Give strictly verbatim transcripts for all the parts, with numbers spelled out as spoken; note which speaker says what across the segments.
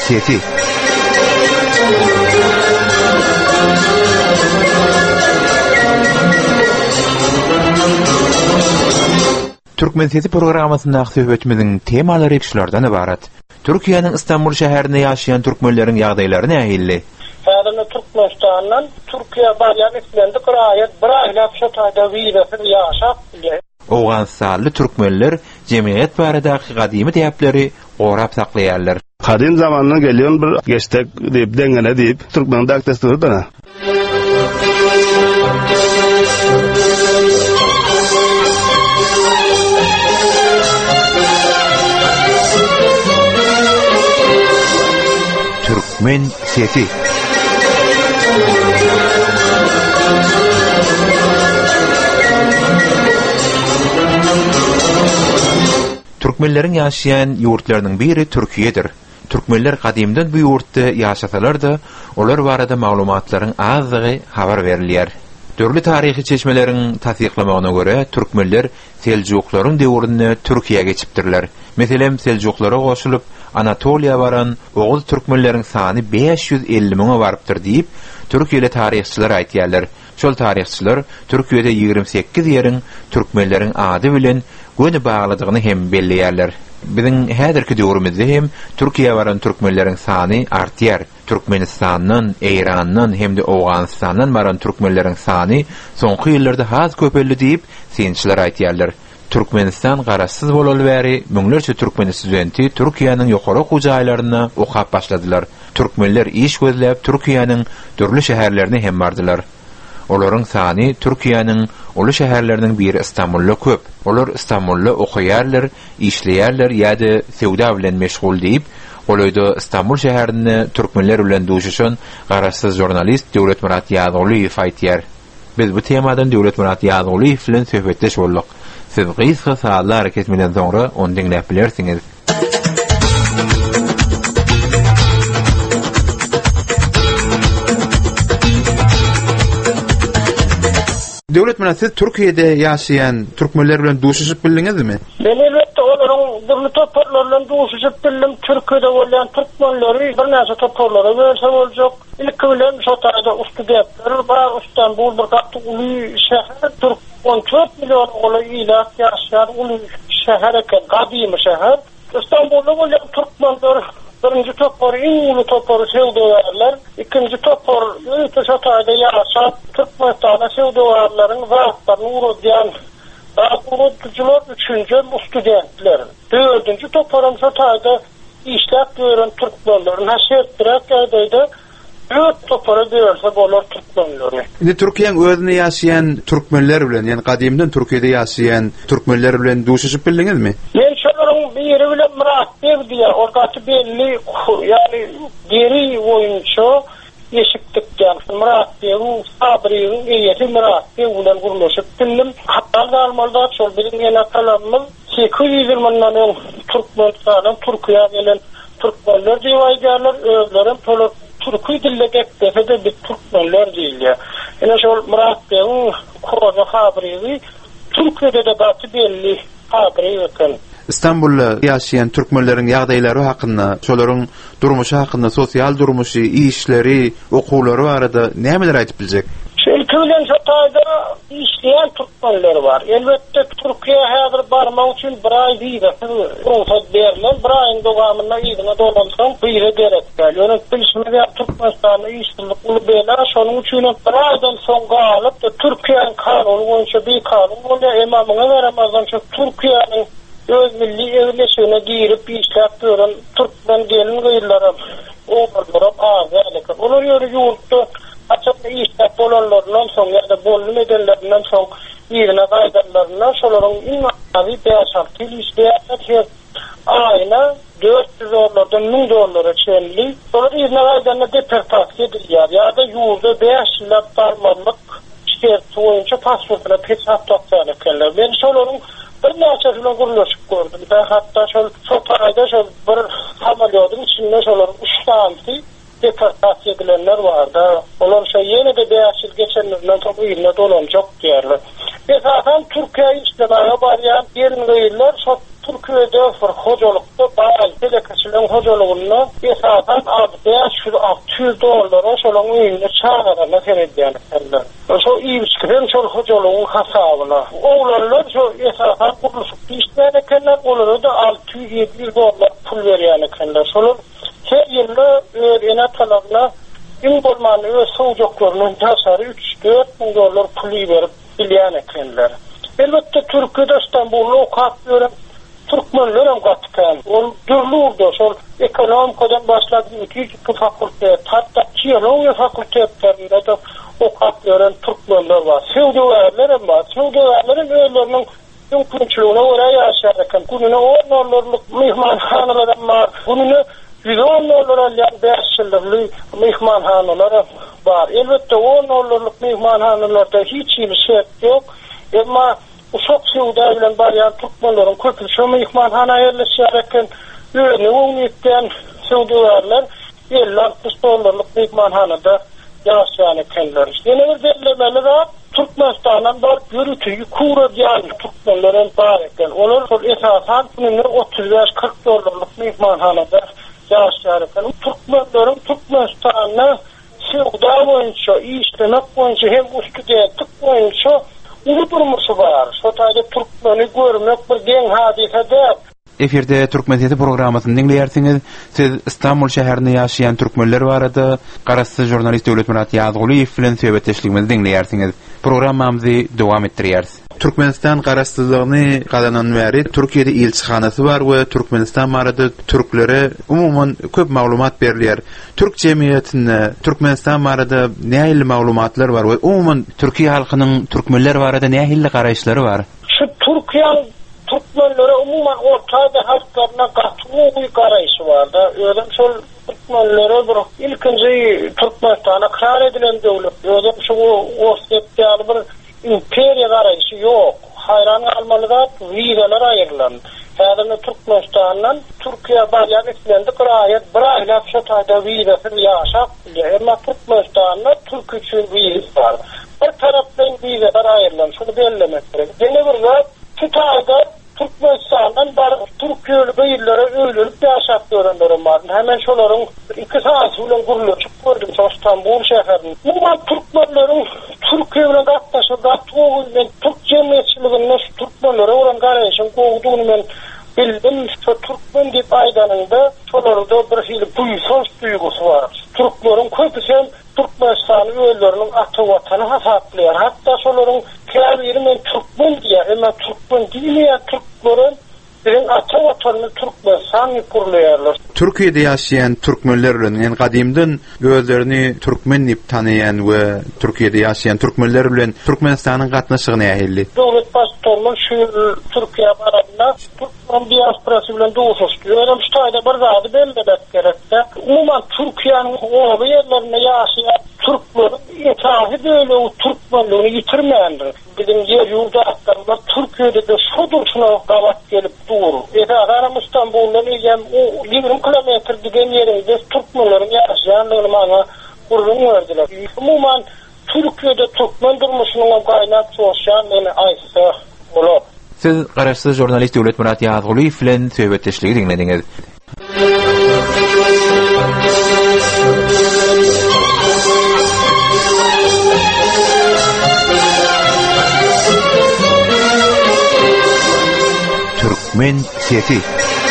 Speaker 1: siyeti. Türkmen siyeti programmasynda söhbetimizin temalary şulardan ibarat. Türkiýanyň Istanbul şäherinde ýaşaýan türkmenleriň ýagdaýlary nähilli?
Speaker 2: Häzirde Türkmenistandan Türkiýe barýan islendi gyrayet bir aýlap şu taýda wirasy ýaşap bilýär.
Speaker 1: Oğan sally türkmenler jemgyýet baradaky gadymy täpleri gorap saklaýarlar.
Speaker 3: Kadim zamandan gelýän bir geçtek diýip deňene diýip türkmen daktasty da.
Speaker 1: Türkmen siyeti. Türkmenleriň ýaşaýan ýurtlarynyň biri Türkiýedir. Türkmenler gadymdan bu ýurtda ýaşasalar da, olar barada maglumatlaryň azdygy habar berilýär. Dörli taryhy çeşmeleriň tasdiklamagyna görä, türkmenler Seljuklaryň döwründe Türkiýe geçipdirler. Meselem Seljuklara goşulyp Anatoliýa baran oğul türkmenleriň sany beş yüz elli miňe barypdyr diýip Türkiýeli taryhçylar aýtýarlar. Şol taryhçylar Türkiýede ýigirmi sekiz ýeriň türkmenleriň ady bilen göni bagladygyny hem belliýärler. Biziň häzirki döwrümizde hem Türkiýe baran türkmenleriň sany artýar. Türkmenistandan, Eýrandan hemde Owganistandan baran türkmenleriň sany soňky ýyllarda has köpeldi diýip synçylar aýtýarlar. Türkmenistan garaşsyz bolaly bäri müňlerçe türkmen studenti Türkiýanyň ýokary hujaýlaryna okap başladylar. Türkmenler iş gözläp Türkiýanyň dörli şäherlerine hem bardylar. Olaryň sany Türkiýanyň oly şäherleriniň biri Istanbulda köp. Olar Istanbulda okuýarlar, işleýärler ýa-da sewda bilen meşgul diýip, olaýda Istanbul şäherinde türkmenler bilen duşuşan garaşsyz jurnalist Döwlet Murat Ýazyliýew aýtýar. Biz bu temadan Döwlet Murat Ýazyliýew bilen söhbetleş boldyk. Siz gysga saatlar hareket bilen soňra onu dinläp bilersiňiz. Döwlet bilen siz Türkiýede ýaşaýan türkmenler bilen duşuşyp bildiňizmi?
Speaker 2: Ben elbetde olaryň birli toparlarla duşuşyp bildim. Türkiýede bolan türkmenleri bir näçe toparlara bölse boljak. İlk bilen şu taýda ustudentler bar Istanbul bir gatly uly şäher türk on dört milyon oly ýyla ýaşaýan uly şäher eken, gadymy şäher. İstanbulda bolan türkmenler birinji topar, iň uly topary sewdaýarlar, ikinji topar öýte şu taýda ýaşap Türkmenistana sewdaýarlaryň wagtlaryny urudýan urudujylar üçinji studentler. Dördünji toparam şu taýda işläp görän türkmenleriň häşertdirek ýagdaýda dört topara görse bolar türkmenleri.
Speaker 1: Indi Türkiýanyň özüne ýaşaýan türkmenler bilen, ýani gadymdan Türkiýede ýaşaýan türkmenler bilen duşuşyp bildiňizmi?
Speaker 2: Men şolaryň biri bilen Murat diýär, ordaky belli, ýani geri oýunçy ýeşikdik ýani Murat diýär, Sabriň eýeti Murat diýär bilen gurulşyp bildim. Hatda almalda şol bilen ýene kalamyň sekiz yüz ýyldan öň Türkmenistandan Türkiýe gelen türkmenler diýip aýdýarlar, özlerim tolap Türkiýe dilinde defede bir türkmenler diýilýär. Ene şol Murat diýär, Koza Sabriň Türkiýede de batı belli Sabriň eken.
Speaker 1: İstanbulda ýaşaýan türkmenleriň ýagdaýlary hakynda, şolaryň durmuşy hakynda, sosial durmuşy, işleri, okulary barada nämeler aýdyp biljek?
Speaker 2: Şeýle şu taýda işleýän türkmenler bar. Elbetde Türkiýe häzir barmak üçin bir aý diýdi. Ruhsat berilen bir aýyň dowamynda ýygyna dolansaň bire gerek. Ýöne bilişmede Türkmenistanda işçilik uly bela, şonuň üçin bir aýdan soň galyp Türkiýanyň kanuny boýunça bir kanun bolýar. Emma muňa beramazdan şu Türkiýanyň öz milli ewleşigine girip işläp görän türkmen gelin gyýylary obarlaryp ağzalak. Olar ýöre ýurtda açıkta işläp bolanlardan soň ýa-da bolly medenlerinden soň ýerine gaýdanlaryndan şolaryň innawy beşarty işläp aýna dört yüz dollardan ming dollara çenli. Sonra ýerine gaýdanna deportasiýa edilýär. Ýa-da ýurda beş ýyllap barmanlyk şert boýunça pasportuna peçat takýarlar. Men şolaryň bir näçe bilen gurulşyp gördüm. Ben hatda şol sopaýda şol bir samalýotyň içinde şolaryň üç tanysy deportasiýa edilenler barda. Olar şo ýene de beş ýyl geçenlerden soň ýylyna dolanjak diýerler. Esasen Türkiýe işlemeye barýan ýerler şo Türkiýede bir hojalykda baýal telekasilen hojalygyna esasen tüz dollara şolun öýüne çağırana keredýän eller. Şo iýişkiren şol hojolugyň hasabyna. Oğlanlar şo esasen kuruluşyp işleýän ekenler, olara da altı yüz yedi yüz dollar pul berýän ekenler. Şol her ýylda öýene talabyna in bolmany öz sowjaklarynyň tasary üç dört ming dollar pul berip bilýän ekenler. Elbette Türkiýede İstanbul'da okat gören Türkmenler hem gatkan. Ol dürlüğürde şol ekonomikadan başladı iki iki fakültet, hatta Çiyaloğya fakültetlerinde de okat gören Türkmenler var. Sevdiverler hem var. Sevdiverlerin öylerinin mümkünçülüğüne oraya yaşarken, gününe on dolarlık mihmanhaneler var. Gününe yüz on dolar alayan beş yıllık mihmanhaneler var. Elbette on dolarlık mihmanhanelerde hiç iyi bir şey yok. Ama uşak sevda bilen baryan Türkmenlerin köpü şu mihmanhana yerleşerken öyle umyetten sevdiverler elli altmış dolarlık mihmanhanada yaşayan ekenler. Yine bir belirlemeli var. Türkmenistan'dan var yürütüyü kura diyen Türkmenlerin var eken. Onlar esasen otuz beş kırk dolarlık mihmanhanada yaşayan eken. Türkmenlerin Türkmenistan'la sevda boyunca, işlemek boyunca hem üstüdeyetlik boyunca ulu durmuşu var. Şotayda Türkmeni görmek bir gen hadise değil.
Speaker 1: Efirde Türkmeniyeti programmasını dinleyersiniz. Siz İstanbul şäherinde ýaşaýan türkmenler barada garasy jurnalist Döwlet Murat Ýazguliýew bilen söhbetleşigimizi dinleyersiniz. Programmamyzy dowam etdirýäris. Türkmenistan garaşsyzlygyny gadanan bäri Türkiýede elçihanasy bar we Türkmenistan barada türklere umumyň köp maglumat berilýär. Türk jemgyýetinde Türkmenistan barada nähili maglumatlar bar we umumyň Türkiýe halkynyň türkmenler barada nähili garaşlary bar?
Speaker 2: Şu Türkiýe Türkmenlere umuman ortada halklarına katılığı bir karayışı vardı. Öyle şol Türkmenlere bir ilkinci Türkmenistan'a karar edilen devlet. Öyle şu Ossetyalı bir imperiya karayışı yok. Hayran almalıda vizeler ayrılan. Herhalde Türkmenistan'dan Türkiye baryan islendi gayet bir aylar şotayda vizesi yaşap bile. Ama Türkmenistan'da Türk için vize var. Bir taraftan vizeler ayrılan. Şunu belirlemek gerek. Yine bir de Kütah'da Türkmenistan'dan bar Türkiye'li beyillere öylülük yaşap görenlerim var. Hemen şoların iki saat ulan gurulu çık gördüm İstanbul şehrini. Bunlar Türkmenlerin Türkiye'yle katlaşıda tuğulmen Türk cemiyetçiliğinin Türkmenlere olan garayışın kovduğunu ben bildim. Şu Türkmen deyip aydanında şolarda bir hili buysuz duygusu var. Türklerin köpüsen Türkmenistan'ın öylerinin atı vatanı hasaplayan. Hatta şoların kâbiri men Türkmen diye ama Türkmen diye Türklerin birin atı vatanını Türkmenistan yıpırlayarlar.
Speaker 1: Türkiye'de yaşayan Türkmenlerin en kadimden gözlerini Türkmen deyip tanıyan ve Türkiye'de yaşayan Türkmenler bilen Türkmenistan'ın katnaşığı nähili?
Speaker 2: Devlet başkanının şu Türkiye barabına Türkmen diasporası bilen doğuşuştu. Öyle şutayda bir zadı bellemek gerekti. Umuman Türkiye'nin o yerlerine yaşayan Türklerin etahi böyle o Türkmenliğini yitirmeyendir. Bizim yer yurda aktarlar Türkiye'de de şu duruşuna kavat gelip doğru. Eğer aram İstanbul'dan iyem o yirmi kilometre giden yerinde Türkmenlerin yaşayanlığını bana kurulun verdiler. Umuman Türkiye'de Türkmen durmuşunun kaynak sosyalliğini aysa olur.
Speaker 1: Siz garaşsyz jurnalist Döwlet Murat Ýazguliýew bilen söhbetleşigi dinlediňiz. Türkmen sesi.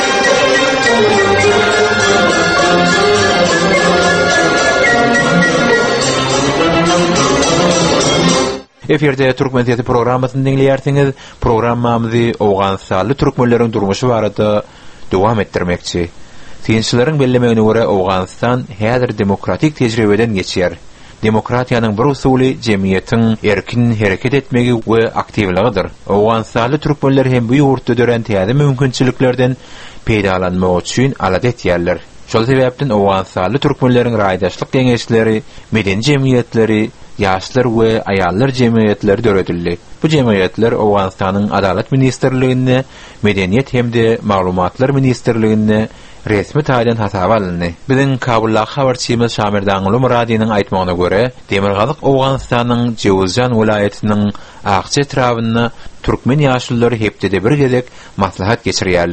Speaker 1: Eferde Türkmen sesi programmasyny dinleýärsiňiz. Programmamyzy Awganstanly türkmenleriň durmuşy barada dowam etdirmekçi. Siýençileriň bellemegine görä Awganstan häzir demokratik tejribeden geçýär. Demokratiýanyň bir usuly jemgyýetiň erkin hereket etmegi we aktivligidir. Awganstanly türkmenler hem bu ýurtda dören täze mümkinçiliklerden peýdalanmak üçin alat etýärler. Şol sebäpden Awganstanly türkmenleriň raýdaşlyk deňeçleri, medeni jemgyýetleri, ýaşlar we aýallar jemgyýetleri döredildi. Bu jemgyýetler Awganstanyň Adalet ministrligine, Medeniýet hemde Maglumatlar ministrligine resmi taýdan hasaba alındy. Biziň Kabulda habarçymyz Şamir Daňly Muradynyň aýtmagyna görä, Demirgazyk Awganstanyň Jewzjan vilayetiniň Akça etrawyna türkmen ýaşlary hepde bir gezek maslahat geçirýärler.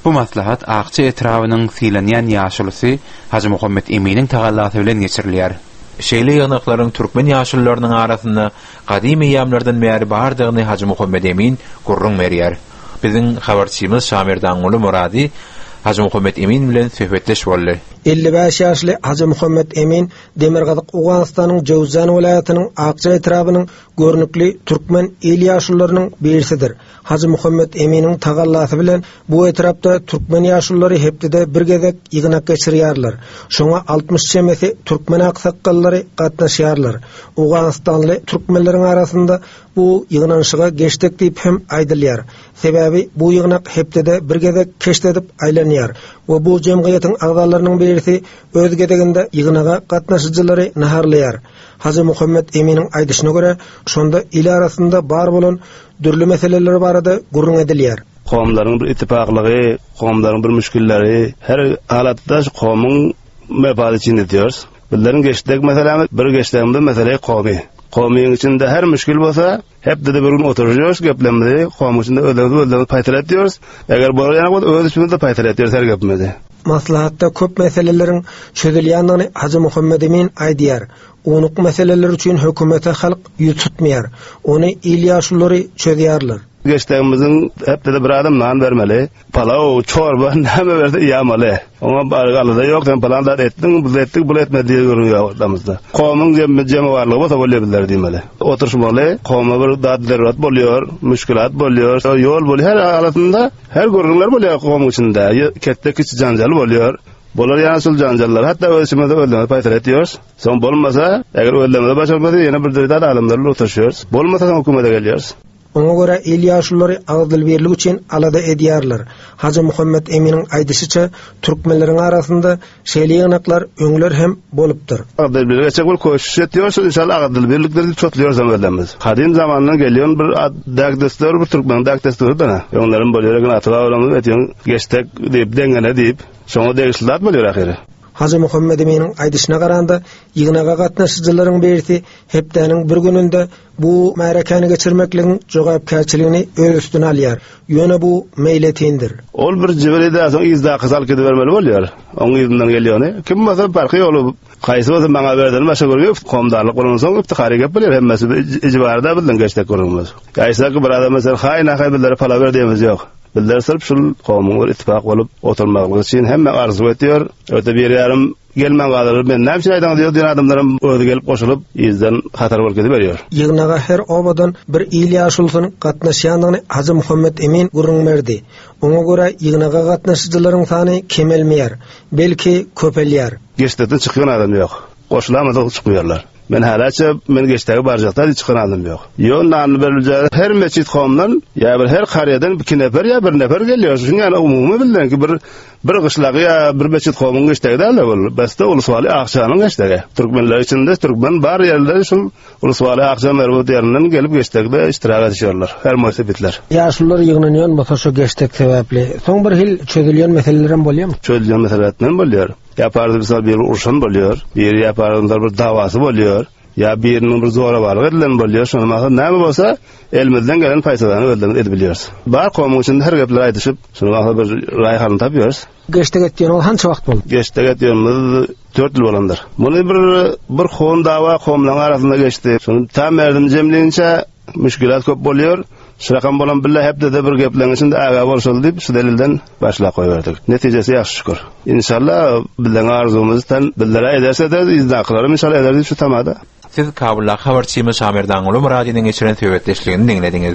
Speaker 4: Bu maslahat Aqçı etrawynyň silenýän ýaşulysy Haji Muhammed Emin'in tagallasy bilen geçirilýär.
Speaker 1: Şeýle ýagnaklaryň türkmen ýaşullarynyň arasynda gadymy ýamlardan bäri bardygyny Haji Muhammed Emin gurrun berýär. Biziň habarçymyz Şamirdan Ulu Muradi Haji Muhammed Emin bilen söhbetleş boldy.
Speaker 5: elli beş ýaşly Haji Muhammed Emin Demirgazyk Owganystanyň Jowzan welaýatynyň Aqçy etrabynyň görnükli türkmen el ýaşullarynyň birisidir. Haji Muhammed Emin'in tagallasy bilen bu etrapda türkmen ýaşullary hepde bir gezek ýygnak geçirýärler. Şoňa altmış çemesi türkmen aksakallary gatnaşýarlar. Owganystanly türkmenleriň arasynda bu ýygnanyşyga geçdik diýip hem aýdylýar. Sebebi bu ýygnak hepde bir gezek keşdedip aýlanýar we bu jemgyýetiň agzalarynyň birisi öz gedeginde ýygnaga gatnaşyjylary naharlaýar. Haji Muhammed Emin'in aýdyşyna göre şonda il arasynda bar bolan dürli meseleler barada gurrun edilýär.
Speaker 3: Kowmlaryň bir ittifaklygy, kowmlaryň bir müşkilleri, her halatda kowmyň mefady için ediyoruz. Billeriň geçdek meselem bir geçdeginde mesele kowmy. Kowmyň içinde her müşkil bolsa, hepde de bir gün oturýarys, geplenmeli, kowmyň içinde öldürüp öldürüp paýtalat diýoruz. Eger bolar ýa-da öz içinde paýtalat diýoruz her gepmede.
Speaker 5: Maslahatda köp meselelerin çözülýändigini Haji Muhammed Emin aýdýar. Onuk meseleler üçin hökümete halk ýüz tutmaýar. Ony il ýaşullary çözýärler.
Speaker 3: Geçtiğimizin hepde de bir adam nan vermeli. Palaw, çorba, näme berdi ýamaly. Oňa bargalyda ýok, sen palan da etdiň, bu etdik, bu etmedi diýip görünýär adamyzda. Kowmyň jemy barlygy bolsa bolýar diýmeli. Oturşmaly, kowma bir dadlerat bolýar, müşkilat bolýar, ýol bolýar, her alatynda her görünler bolýar kowmyň içinde. Ketde kiçik janjal bolýar. Bolar ýaşul janjallar, hatda ölçümde öldürme paýtalat diýoruz. Soň bolmasa, eger öldürmede başarmady, ýene bir döwlet adamlarla oturşýarys. Bolmasa hökümete gelýärys.
Speaker 5: Oňa göre el ýaşullary agdyl berlik üçin alada edýärler. Haji Muhammed Emin'in aýdyşyça türkmenleriň arasynda şeýle ýygnaklar öňler hem bolupdyr.
Speaker 3: Agdyl berlik çekil koşuş etýär, inşallah agdyl berlikleri çotluyor zamanlarymyz. Kadim zamandan gelýän bir dagdestor, bir türkmen dagdestori bana. Onlaryň bolýarygyn atyga öwrenip etýän, geçtek diýip deňene diýip, şoňa degişlat bolýar ahyry.
Speaker 5: Haji Muhammed Emin'in aýdyşyna garanda ýygnaga gatnaşyjylaryň birisi hepdeniň bir gününde bu märekany geçirmekligiň jogapkärçiligini öz üstüne alýar. Ýöne bu meýletindir.
Speaker 3: Ol bir jibelide soň izda kysal kedi bermeli bolýar. Oň ýerden gelýäni kim bolsa barky ýoly kaýsy bolsa maňa berdiler, başa görýär, komdarlyk bolan soň iptihary gep bolýar, hemmesi ijbarda bilen geçdik görünmez. Kaýsy bir adam mesela haýna haýbylary pala ber diýmez ýok. Bilder sırf şul kowmyň ittifak bolup oturmagy üçin hemme arzu etýär. Öte bir ýarym gelmän galar men näme üçin aýdan diýär adamlarym öňe gelip goşulyp izden hatar bolup gidip berýär.
Speaker 5: Ýygnaga her obadan bir il ýaşulsyň gatnaşýandygyny Haji Muhammed Emin gurrun berdi. Oňa göre ýygnaga gatnaşyjylaryň sany kemelmeýär, belki köpelýär.
Speaker 3: Geçdekden çykýan adam ýok. Goşulamada çykýarlar. Men halaça men geçdäki barjakda çykan adam ýok. Ýondan berilýär her meçit kowmdan ýa bir her karyadan iki nefer ýa bir nefer gelýär. Şuňa umumy bilen ki bir bir gyşlagy ýa bir meçit kowmyň geçdäki däl bol. Bäste uluswaly Aqçanyň geçdäki. Türkmenler içinde türkmen bar ýerler şol uluswaly Aqçan merwet ýerinden gelip geçdäkde iştirak edýärler. Her mösebitler.
Speaker 5: Ýaşullar ýygnaňan bolsa şu geçdek sebäpli. Soň bir hil çözülýän meseleler bolýarmy?
Speaker 3: Çözülýän meseleler bolýar. Ýapardy mesela bir urşan bolýar, bir ýapardylar bir dawasy bolýar, ýa biriniň bir zorabarlygy edilen bolýar. Şonu maksat näme bolsa, elimizden gelen paýsalaryny öldürip edip bilýäris. Bar kowmyň içinde her gepler aýdyşyp, şonu maksat bir raýhany tapýarys.
Speaker 5: Geçdek etýän ol hança wagt boldy?
Speaker 3: Geçdek etýänimiz dört ýyl bolandyr. Muny bir bir hon dawa kowmlaryň arasynda geçdi. Şonu tam merdim jemleýinçe müşkilat köp bolýar. Şurakan bolan billa hepde de bir gepleňişinde aga bolşul diýip şu delilden başlap goýberdik. Netijesi ýaşy şükür. İnşallah bilen arzumyzdan billere ederse de izdaklarym inşallah eder diýip şu tamada.
Speaker 1: Siz Kabulla habarçymyz Şamirdan Ulu Muradiň geçiren söhbetleşligini dinlediňiz.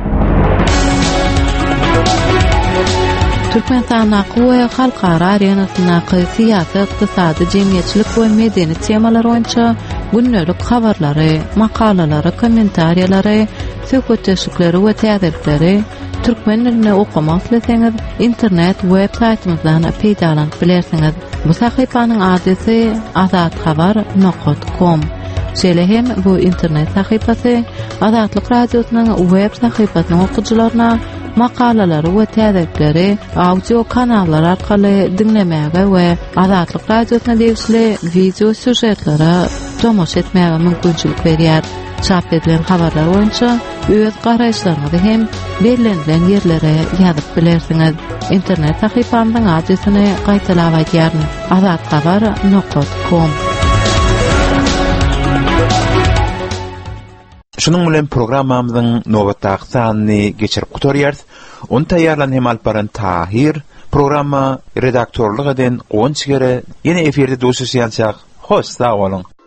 Speaker 6: Türkmenistan aqwa halkara arenasyna siyasat, ykdysady, jemgyýetçilik we medeni temalar boýunça günnelik habarlary, makalalary, kommentariýalary, söhbetleşikleri we täzirleri türkmen diline okumak isteseňiz internet web saytymyzdan peýdalanyp bilersiňiz. Bu sahypanyň adresy azathabar nokta com. Şeýle hem bu internet sahypasy Azatlyk radiosynyň web sahypasynyň okuwçylaryna makalalary we täzirleri audio kanallar arkaly dinlemäge we Azatlyk radiosyna degişli video süjetlere tomoş etmäge mümkinçilik berýär. çap edilen habarlar boýunça öz garaýşlaryňyzy hem bellenlen ýerlere ýazyp bilersiňiz. İnternet sahypamyň adresini gaýtalap aýdýaryn. azat habar nokta com.
Speaker 1: Şunun bilen programmamyzyň nowatdaky sanyny geçirip gutarýarys. Onu taýýarlan hem alparan Tahir, programma redaktorlyk eden Gonçgere ýene eferde dosýasýançak. Hoş, sag bolun.